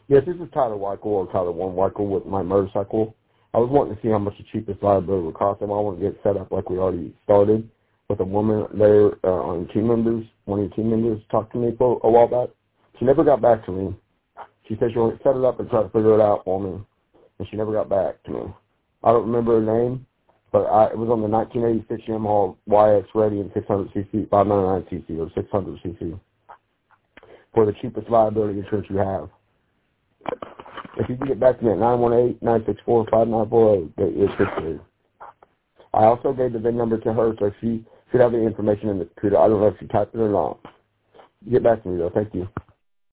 Yes, this is Tyler Weichel, or Tyler One Weichel with my motorcycle. I was wanting to see how much the cheapest liability would cost them. I want to get set up like we already started with a woman there on team members. One of your team members talked to me for a while back. She never got back to me. She said she wanted to set it up and try to figure it out for me, and she never got back to me. I don't remember her name, but it was on the 1986 Yamaha YX Ready in 600cc, 599cc, or 600cc for the cheapest liability insurance you have. If you can get back to me at 918-964-5940, it's good. I also gave the VIN number to her, so she should have the information in the computer. I don't know if she typed it or not. Get back to me, though. Thank you.